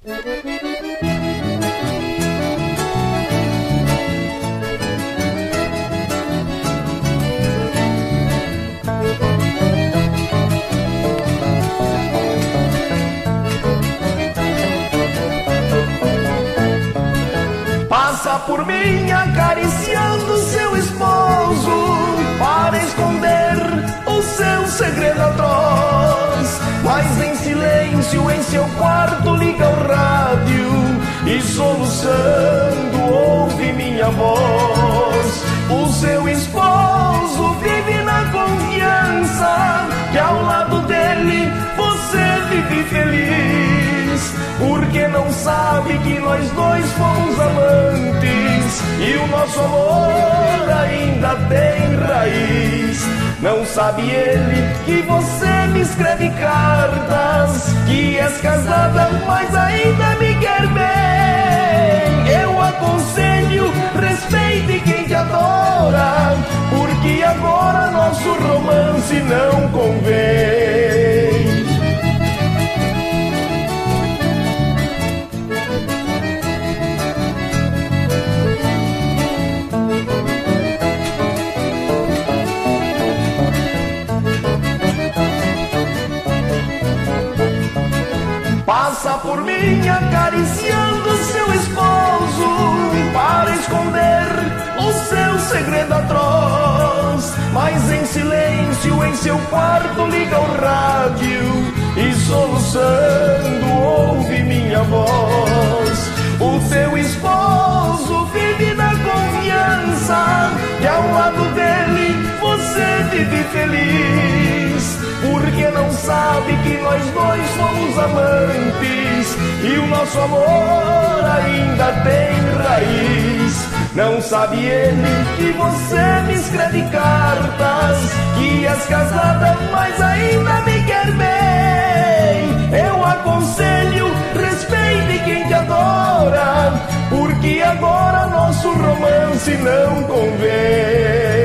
Passa por mim acariciando seu esposo para esconder o seu segredo atroz, mas em silêncio em seu quarto liga o rádio e soluçando ouve minha voz. O seu esposo vive na confiança que ao lado dele você vive feliz, porque não sabe que nós dois fomos amantes e o nosso amor ainda tem raiz. Não sabe ele que você me escreve cartas, que és casada, mas ainda me quer bem. Eu aconselho, respeite quem te adora, porque agora nosso romance não convém. Passa por mim acariciando seu esposo para esconder o seu segredo atroz, mas em silêncio em seu quarto liga o rádio e soluçando ouve minha voz. O teu esposo vive na confiança que ao lado dele você vive feliz, porque não sabe que nós dois somos amantes e o nosso amor ainda tem raiz. Não sabe ele que você me escreve cartas, que és casada, mas ainda me quer bem. Eu aconselho, respeite quem te adora, porque agora nosso romance não convém.